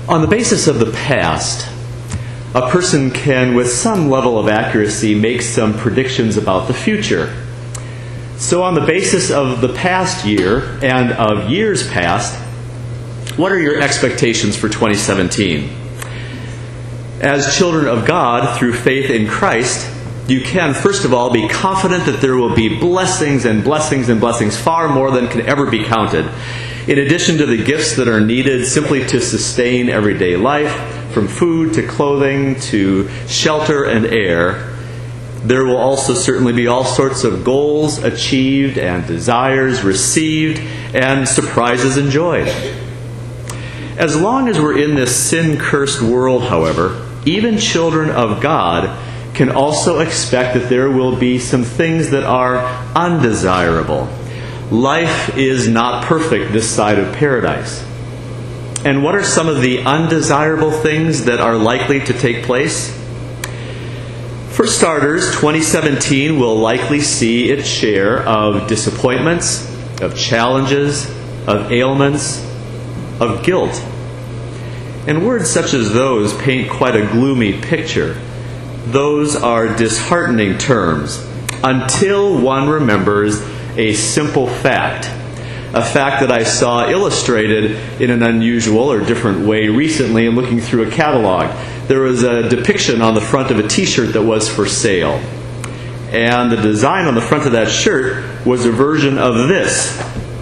On the basis of the past, a person can, with some level of accuracy, make some predictions about the future. So on the basis of the past year and of years past, what are your expectations for 2017? As children of God, through faith in Christ, you can, first of all, be confident that there will be blessings and blessings and blessings, far more than can ever be counted. In addition to the gifts that are needed simply to sustain everyday life, from food to clothing to shelter and air, there will also certainly be all sorts of goals achieved and desires received and surprises enjoyed. As long as we're in this sin-cursed world, however, even children of God can also expect that there will be some things that are undesirable. Life is not perfect this side of paradise. And what are some of the undesirable things that are likely to take place? For starters, 2017 will likely see its share of disappointments, of challenges, of ailments, of guilt. And words such as those paint quite a gloomy picture. Those are disheartening terms until one remembers a simple fact. A fact that I saw illustrated in an unusual or different way recently in looking through a catalog. There was a depiction on the front of a t-shirt that was for sale. And the design on the front of that shirt was a version of this.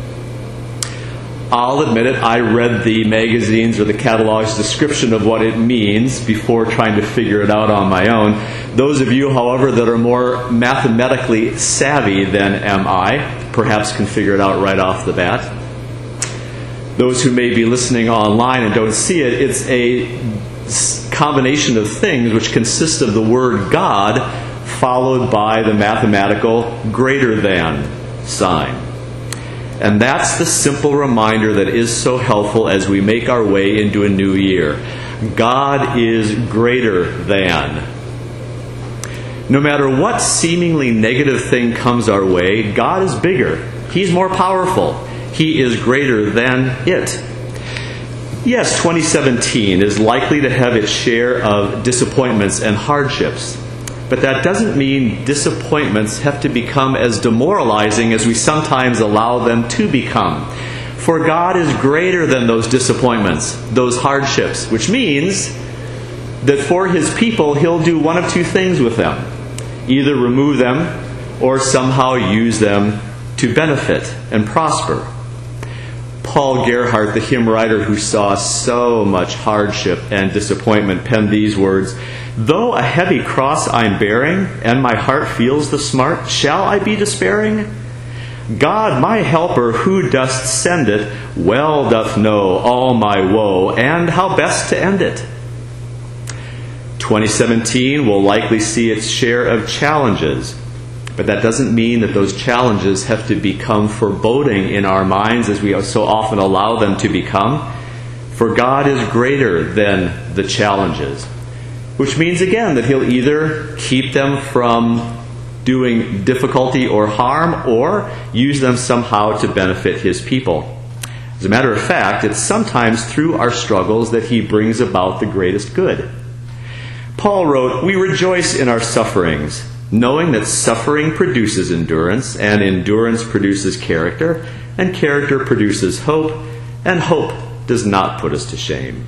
I'll admit it, I read the magazines or the catalog's description of what it means before trying to figure it out on my own. Those of you, however, that are more mathematically savvy than am I, perhaps can figure it out right off the bat. Those who may be listening online and don't see it, it's a combination of things which consist of the word God followed by the mathematical greater than sign. And that's the simple reminder that is so helpful as we make our way into a new year. God is greater than. No matter what seemingly negative thing comes our way, God is bigger. He's more powerful. He is greater than it. Yes, 2017 is likely to have its share of disappointments and hardships. But that doesn't mean disappointments have to become as demoralizing as we sometimes allow them to become. For God is greater than those disappointments, those hardships, which means that for His people, He'll do one of two things with them. Either remove them or somehow use them to benefit and prosper. Paul Gerhardt, the hymn writer who saw so much hardship and disappointment, penned these words, "Though a heavy cross I'm bearing, and my heart feels the smart, shall I be despairing? God, my helper, who dost send it, well doth know all my woe, and how best to end it." 2017 will likely see its share of challenges, but that doesn't mean that those challenges have to become foreboding in our minds as we so often allow them to become. For God is greater than the challenges. Which means, again, that He'll either keep them from doing difficulty or harm or use them somehow to benefit His people. As a matter of fact, it's sometimes through our struggles that He brings about the greatest good. Paul wrote, "We rejoice in our sufferings, knowing that suffering produces endurance, and endurance produces character, and character produces hope, and hope does not put us to shame."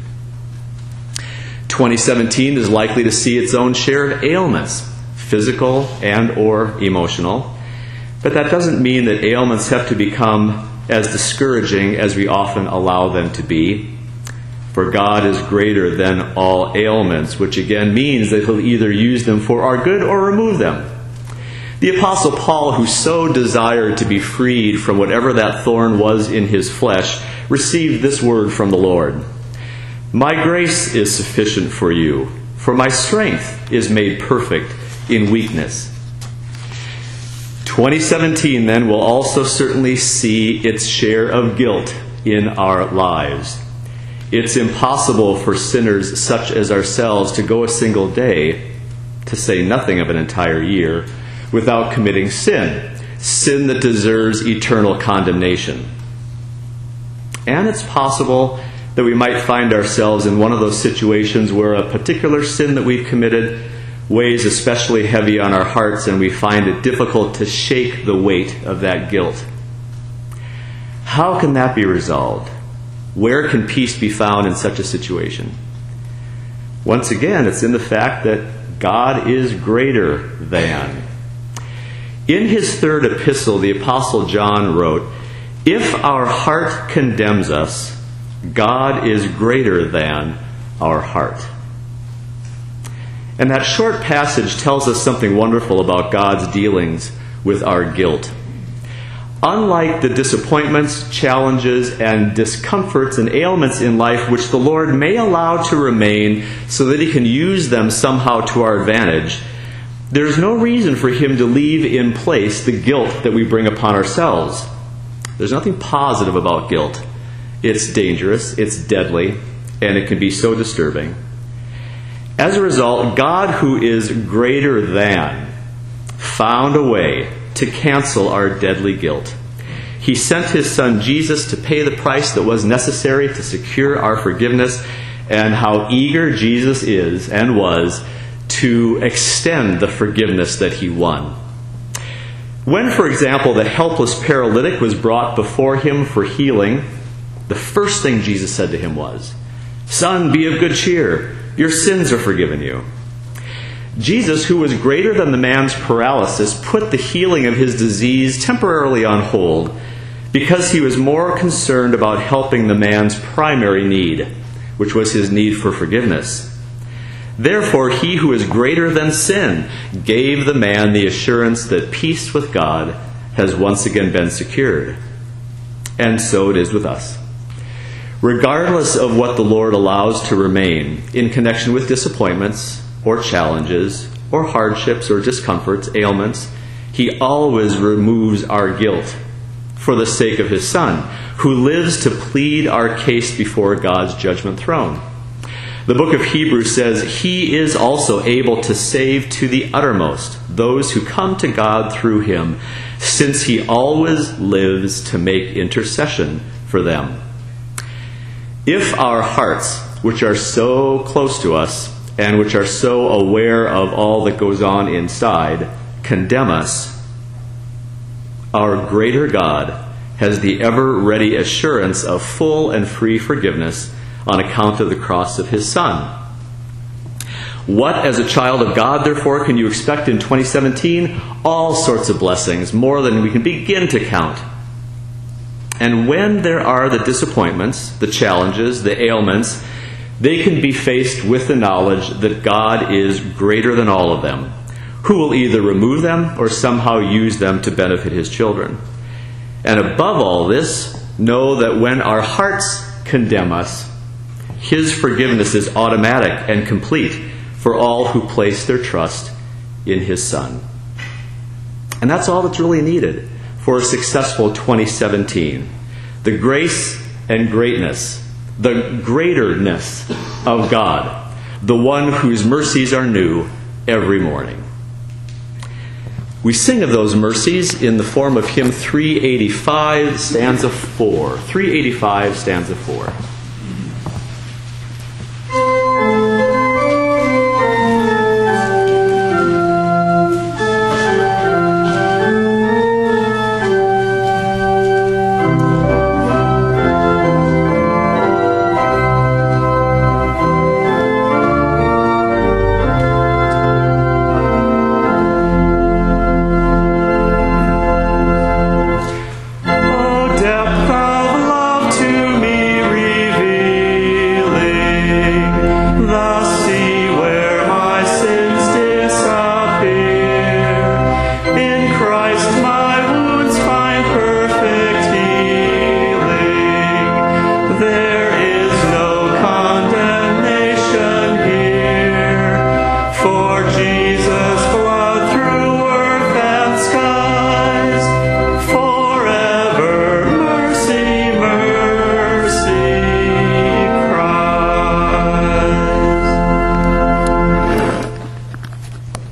2017 is likely to see its own share of ailments, physical and or emotional. But that doesn't mean that ailments have to become as discouraging as we often allow them to be. For God is greater than all ailments, which again means that He'll either use them for our good or remove them. The Apostle Paul, who so desired to be freed from whatever that thorn was in his flesh, received this word from the Lord. "My grace is sufficient for you, for my strength is made perfect in weakness." 2017 then will also certainly see its share of guilt in our lives. It's impossible for sinners such as ourselves to go a single day, to say nothing of an entire year, without committing sin. Sin that deserves eternal condemnation. And it's possible that we might find ourselves in one of those situations where a particular sin that we've committed weighs especially heavy on our hearts and we find it difficult to shake the weight of that guilt. How can that be resolved? Where can peace be found in such a situation? Once again, it's in the fact that God is greater than. In his third epistle, the Apostle John wrote, "If our heart condemns us, God is greater than our heart." And that short passage tells us something wonderful about God's dealings with our guilt. Unlike the disappointments, challenges, and discomforts and ailments in life which the Lord may allow to remain so that he can use them somehow to our advantage, there's no reason for him to leave in place the guilt that we bring upon ourselves. There's nothing positive about guilt. It's dangerous, it's deadly, and it can be so disturbing. As a result, God, who is greater than, found a way to cancel our deadly guilt. He sent his Son Jesus to pay the price that was necessary to secure our forgiveness, and how eager Jesus is and was to extend the forgiveness that he won. When, for example, the helpless paralytic was brought before him for healing, the first thing Jesus said to him was, "Son, be of good cheer. Your sins are forgiven you." Jesus, who was greater than the man's paralysis, put the healing of his disease temporarily on hold because he was more concerned about helping the man's primary need, which was his need for forgiveness. Therefore, he who is greater than sin gave the man the assurance that peace with God has once again been secured. And so it is with us. Regardless of what the Lord allows to remain in connection with disappointments or challenges or hardships or discomforts, ailments, he always removes our guilt for the sake of his Son, who lives to plead our case before God's judgment throne. The book of Hebrews says, "He is also able to save to the uttermost those who come to God through him, since he always lives to make intercession for them." If our hearts, which are so close to us and which are so aware of all that goes on inside, condemn us, our greater God has the ever-ready assurance of full and free forgiveness on account of the cross of his Son. What, as a child of God, therefore, can you expect in 2017? All sorts of blessings, more than we can begin to count. And when there are the disappointments, the challenges, the ailments, they can be faced with the knowledge that God is greater than all of them, who will either remove them or somehow use them to benefit his children. And above all this, know that when our hearts condemn us, his forgiveness is automatic and complete for all who place their trust in his Son. And that's all that's really needed for a successful 2017. The grace and greatness, the greaterness of God, the one whose mercies are new every morning. We sing of those mercies in the form of hymn 385, stanza 4. 385, stanza 4.